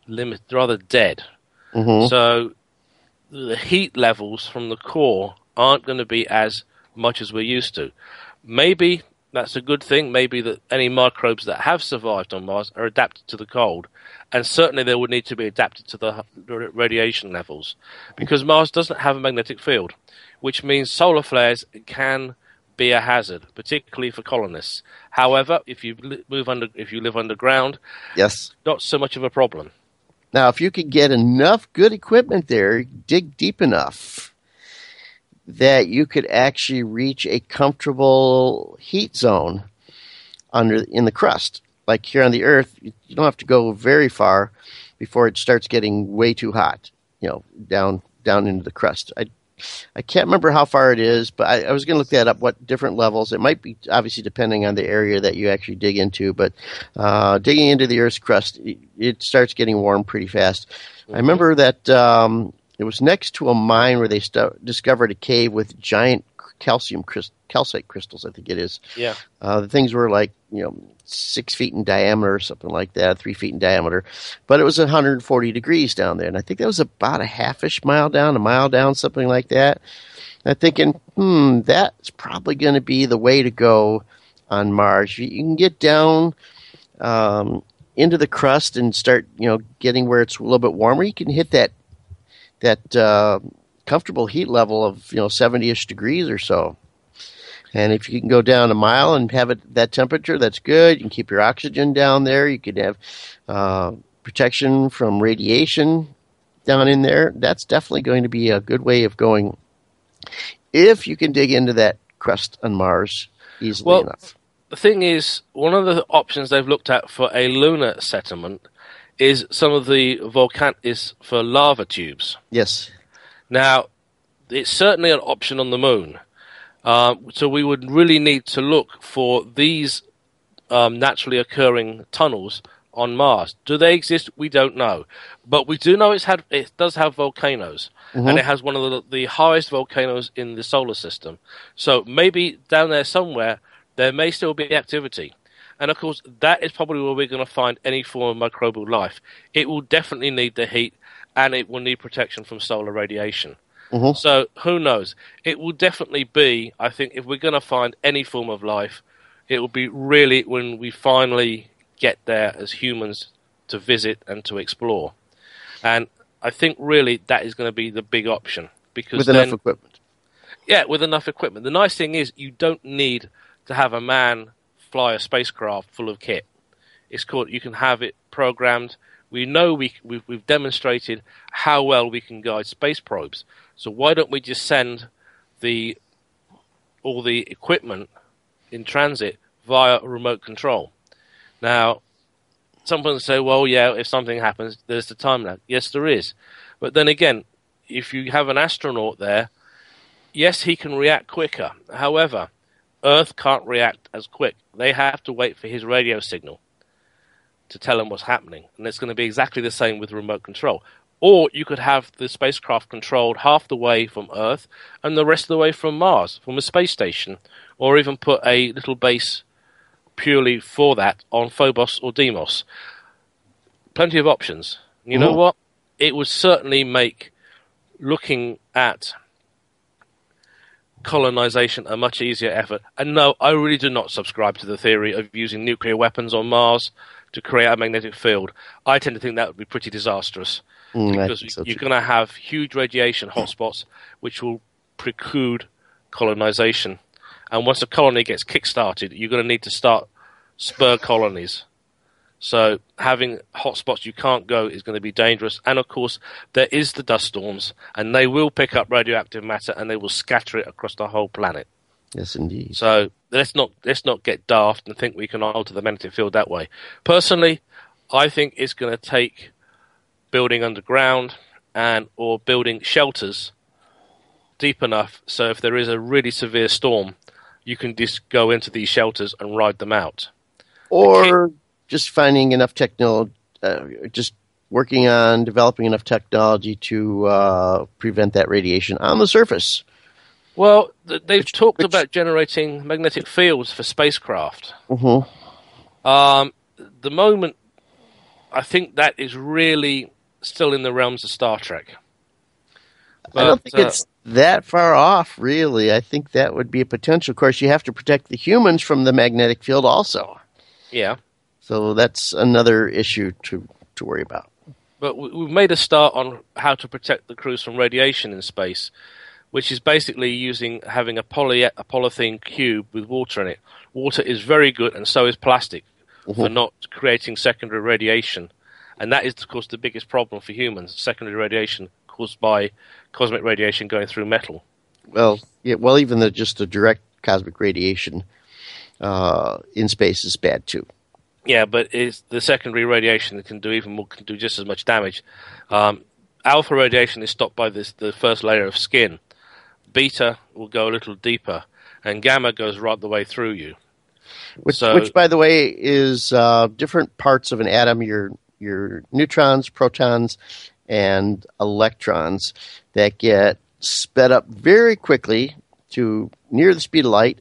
dead. So the heat levels from the core aren't going to be as much as we're used to. Maybe that's a good thing. Maybe that any microbes that have survived on Mars are adapted to the cold, and certainly they would need to be adapted to the radiation levels, because Mars doesn't have a magnetic field, which means solar flares can be a hazard, particularly for colonists. However, if you live underground, not so much of a problem. Now, if you could get enough good equipment there, dig deep enough that you could actually reach a comfortable heat zone in the crust. Like here on the Earth, you don't have to go very far before it starts getting way too hot, down into the crust. I can't remember how far it is, but I was going to look that up, what different levels. It might be obviously depending on the area that you actually dig into, but digging into the Earth's crust, it starts getting warm pretty fast. I remember that it was next to a mine where they discovered a cave with giant calcite crystals, I think it is. Yeah. The things were like, 6 feet in diameter or something like that, 3 feet in diameter. But it was 140 degrees down there. And I think that was about a half-ish mile down, something like that. And I'm thinking, that's probably going to be the way to go on Mars. You can get down into the crust and start, getting where it's a little bit warmer. You can hit that comfortable heat level of, 70-ish degrees or so. And if you can go down a mile and have it that temperature, that's good. You can keep your oxygen down there. You could have protection from radiation down in there. That's definitely going to be a good way of going if you can dig into that crust on Mars easily enough. The thing is, one of the options they've looked at for a lunar settlement is some of the is for lava tubes. Yes. Now, it's certainly an option on the moon. So we would really need to look for these naturally occurring tunnels on Mars. Do they exist? We don't know. But we do know it does have volcanoes. And it has one of the highest volcanoes in the solar system. So maybe down there somewhere, there may still be activity. And of course, that is probably where we're going to find any form of microbial life. It will definitely need the heat, and it will need protection from solar radiation. So who knows? It will definitely be, I think, if we're going to find any form of life, it will be really when we finally get there as humans to visit and to explore. And I think really that is going to be the big option. Because with enough equipment. Yeah, with enough equipment. The nice thing is you don't need to have a man fly a spacecraft full of kit. You can have it programmed. We know we've demonstrated how well we can guide space probes. So why don't we just send all the equipment in transit via remote control? Now, someone say, well, yeah, if something happens, there's the time lag. Yes, there is. But then again, if you have an astronaut there, yes, he can react quicker. However, Earth can't react as quick. They have to wait for his radio signal to tell them what's happening. And it's going to be exactly the same with remote control. Or you could have the spacecraft controlled half the way from Earth and the rest of the way from Mars, from a space station, or even put a little base purely for that on Phobos or Deimos. Plenty of options. You know what? It would certainly make looking at colonization a much easier effort. And no, I really do not subscribe to the theory of using nuclear weapons on Mars to create a magnetic field. I tend to think that would be pretty disastrous. Because you're going to have huge radiation hotspots which will preclude colonization. And once a colony gets kick-started, you're going to need to start spur colonies. So having hotspots you can't go is going to be dangerous. And of course, there is the dust storms, and they will pick up radioactive matter and they will scatter it across the whole planet. Yes, indeed. So let's not get daft and think we can alter the magnetic field that way. Personally, I think it's going to take building underground or building shelters deep enough so if there is a really severe storm, you can just go into these shelters and ride them out. Or just finding enough just working on developing enough technology to prevent that radiation on the surface. Well, they've talked about generating magnetic fields for spacecraft. The moment, I think that is really still in the realms of Star Trek. But, I don't think it's that far off, really. I think that would be a potential. Of course, you have to protect the humans from the magnetic field also. Yeah. So that's another issue to worry about. But we've made a start on how to protect the crews from radiation in space, which is basically having a polythene cube with water in it. Water is very good, and so is plastic, for not creating secondary radiation. And that is, of course, the biggest problem for humans, secondary radiation caused by cosmic radiation going through metal. Well, yeah, even just the direct cosmic radiation in space is bad, too. Yeah, but it's the secondary radiation that can do just as much damage. Alpha radiation is stopped by the first layer of skin. Beta will go a little deeper, and gamma goes right the way through you. Which, by the way, is different parts of an atom. Your neutrons, protons, and electrons that get sped up very quickly to near the speed of light,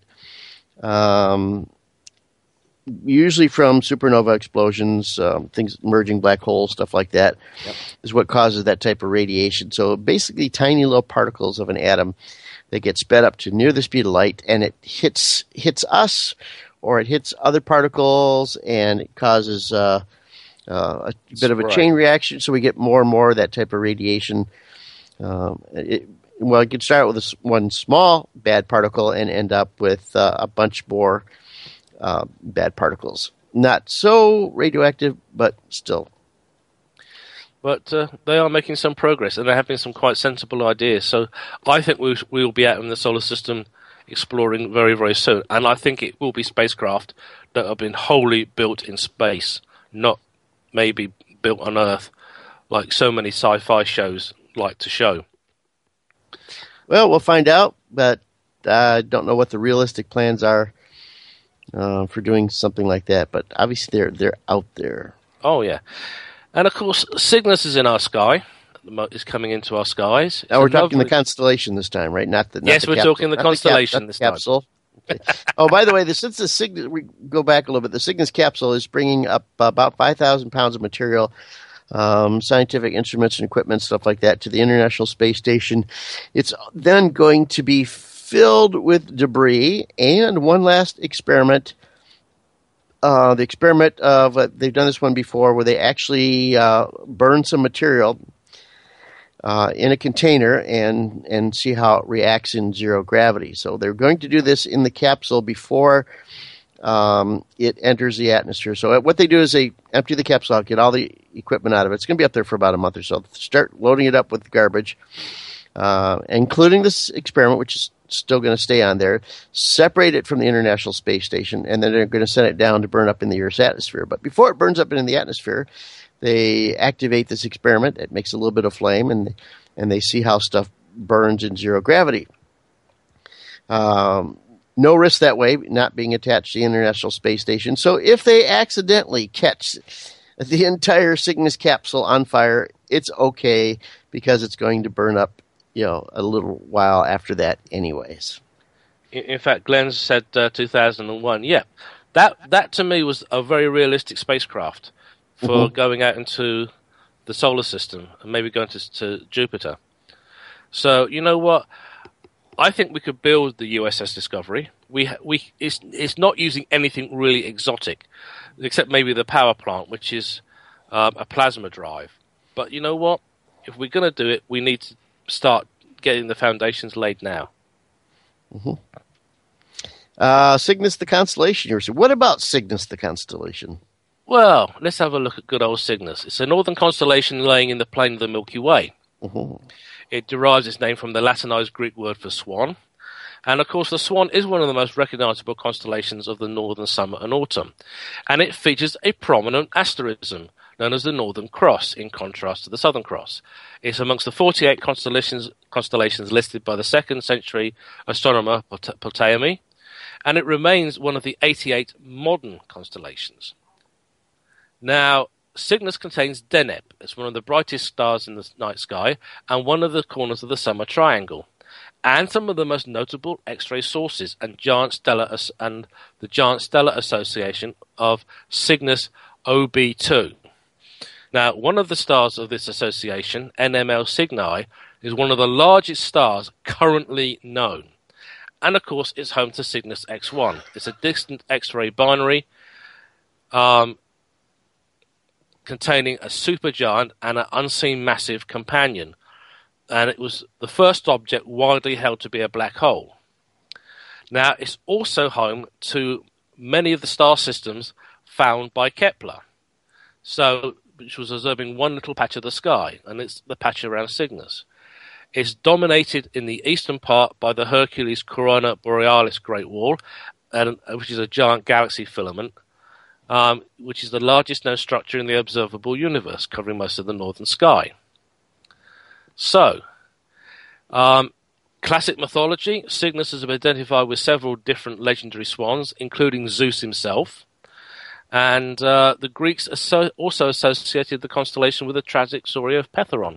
usually from supernova explosions, things merging black holes, stuff like that, is what causes that type of radiation. So basically tiny little particles of an atom that get sped up to near the speed of light, and it hits us, or it hits other particles, and it causes a bit of a chain reaction, so we get more and more of that type of radiation. It can start with one small bad particle and end up with a bunch more bad particles. Not so radioactive, but still. But they are making some progress, and they're having some quite sensible ideas. So I think we will be out in the solar system exploring very, very soon. And I think it will be spacecraft that have been wholly built in space, not maybe built on Earth, like so many sci-fi shows like to show. Well, we'll find out, but I don't know what the realistic plans are for doing something like that. But obviously, they're out there. Oh yeah, and of course, Cygnus is in our sky. Is coming into our skies. Now we're talking the constellation this time, right? Yes, we're talking the constellation this time. Capsule. Okay. Oh, by the way, since the Cygnus, we go back a little bit. The Cygnus capsule is bringing up about 5,000 pounds of material, scientific instruments and equipment, stuff like that, to the International Space Station. It's then going to be filled with debris and one last experiment. The experiment of they've done this one before, where they actually burn some material in a container and see how it reacts in zero gravity. So they're going to do this in the capsule before it enters the atmosphere. So what they do is they empty the capsule out, get all the equipment out of it. It's going to be up there for about a month or so. Start loading it up with garbage, including this experiment, which is still going to stay on there, separate it from the International Space Station, and then they're going to send it down to burn up in the Earth's atmosphere. But before it burns up in the atmosphere, they activate this experiment. It makes a little bit of flame, and they see how stuff burns in zero gravity. No risk that way, not being attached to the International Space Station. So if they accidentally catch the entire Cygnus capsule on fire, it's okay because it's going to burn up, a little while after that anyways. In fact, Glenn said 2001. Yeah, that to me was a very realistic spacecraft for going out into the solar system and maybe going to Jupiter. So, you know what? I think we could build the USS Discovery. It's not using anything really exotic, except maybe the power plant, which is a plasma drive. But you know what? If we're going to do it, we need to start getting the foundations laid now. Cygnus the constellation. What about Cygnus the constellation? Well, let's have a look at good old Cygnus. It's a northern constellation laying in the plane of the Milky Way. It derives its name from the Latinized Greek word for swan. And, of course, the Swan is one of the most recognizable constellations of the northern summer and autumn. And it features a prominent asterism known as the Northern Cross, in contrast to the Southern Cross. It's amongst the 48 constellations listed by the 2nd century astronomer Ptolemy, and it remains one of the 88 modern constellations. Now, Cygnus contains Deneb. It's one of the brightest stars in the night sky and one of the corners of the summer triangle, and some of the most notable X-ray sources and the Giant Stellar Association of Cygnus OB2. Now, one of the stars of this association, NML Cygni, is one of the largest stars currently known. And, of course, it's home to Cygnus X1. It's a distant X-ray binary containing a supergiant and an unseen massive companion. And it was the first object widely held to be a black hole. Now, it's also home to many of the star systems found by Kepler, which was observing one little patch of the sky, and it's the patch around Cygnus. It's dominated in the eastern part by the Hercules Corona Borealis Great Wall, which is a giant galaxy filament, which is the largest known structure in the observable universe, covering most of the northern sky. So, classic mythology, Cygnus has been identified with several different legendary swans, including Zeus himself. And the Greeks also associated the constellation with the tragic story of Phaethon.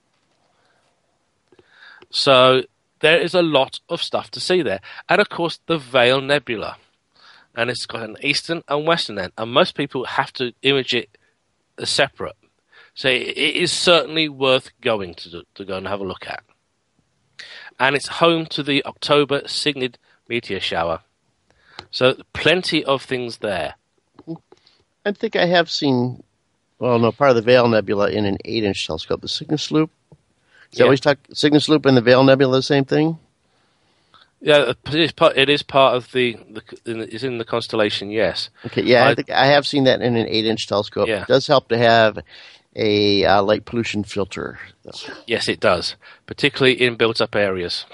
So there is a lot of stuff to see there. And, of course, the Veil Nebula. And it's got an eastern and western end. And most people have to image it as separate. So it is certainly worth going to go and have a look at. And it's home to the October Cygni meteor shower. So plenty of things there. I think I have seen, part of the Veil Nebula in an 8-inch telescope. The Cygnus Loop. Is that always Cygnus Loop and the Veil Nebula the same thing? Yeah, it is part of it's in the constellation, yes. Okay, yeah, I think I have seen that in an 8-inch telescope. Yeah. It does help to have a light pollution filter, though. Yes, it does, particularly in built-up areas.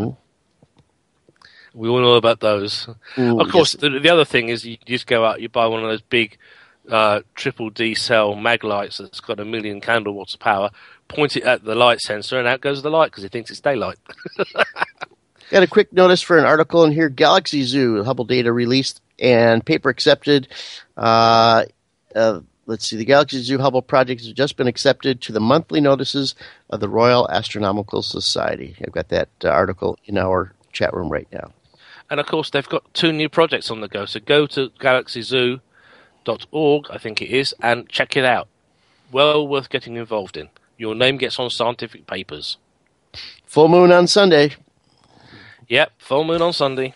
We all know about those. Of course, yes. The other thing is you just go out, you buy one of those big triple D cell mag lights that's got 1 million candle watts of power, point it at the light sensor, and out goes the light because it thinks it's daylight. Got a quick notice for an article in here. Galaxy Zoo, Hubble data released and paper accepted. Let's see. The Galaxy Zoo Hubble project has just been accepted to the monthly notices of the Royal Astronomical Society. I've got that article in our chat room right now. And, of course, they've got 2 new projects on the go. So go to galaxyzoo.org, I think it is, and check it out. Well worth getting involved in. Your name gets on scientific papers. Full moon on Sunday. Yep, full moon on Sunday.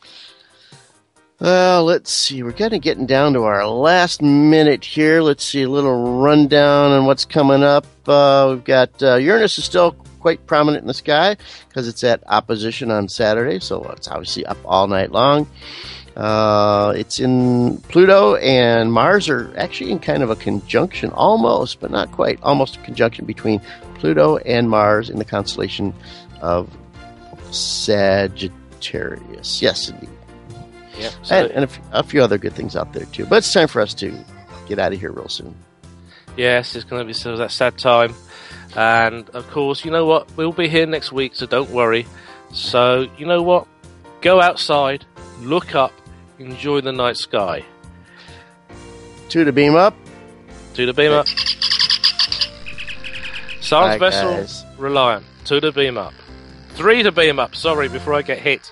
Let's see. We're kind of getting down to our last minute here. Let's see a little rundown on what's coming up. We've got Uranus is still quite prominent in the sky because it's at opposition on Saturday, so it's obviously up all night long. It's in Pluto and Mars are actually in kind of a conjunction, almost, but not quite, almost a conjunction between Pluto and Mars in the constellation of Sagittarius. Yes, indeed. Yeah, so, And a few other good things out there, too. But it's time for us to get out of here real soon. yes, it's going to be sort of that sad time. And, of course, you know what? We'll be here next week, so don't worry. So, you know what? Go outside, look up, enjoy the night sky. 2 to beam up. 2 to beam up. Science Bye, vessel, guys. Reliant. 2 to beam up. 3 to beam up, sorry, before I get hit.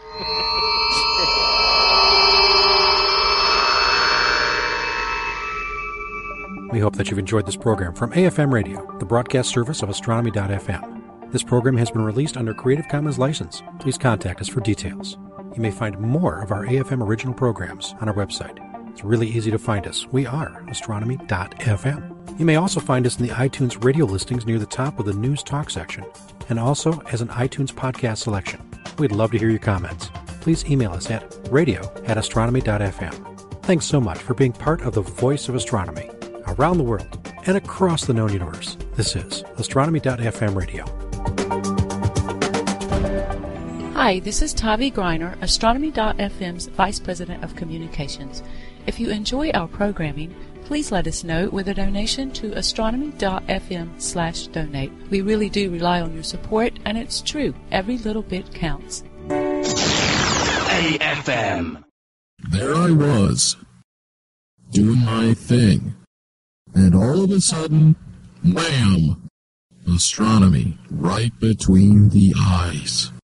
We hope that you've enjoyed this program from AFM Radio, the broadcast service of Astronomy.fm. This program has been released under Creative Commons license. Please contact us for details. You may find more of our AFM original programs on our website. It's really easy to find us. We are Astronomy.fm. You may also find us in the iTunes radio listings near the top of the News Talk section, and also as an iTunes podcast selection. We'd love to hear your comments. Please email us at radio@astronomy.fm. Thanks so much for being part of the voice of astronomy around the world and across the known universe. This is Astronomy.fm Radio. Hi, this is Tavi Greiner, Astronomy.fm's Vice President of Communications. If you enjoy our programming, please let us know with a donation to astronomy.fm/donate. We really do rely on your support, and it's true, every little bit counts. AFM. There I was, doing my thing, and all of a sudden, wham! Astronomy right between the eyes.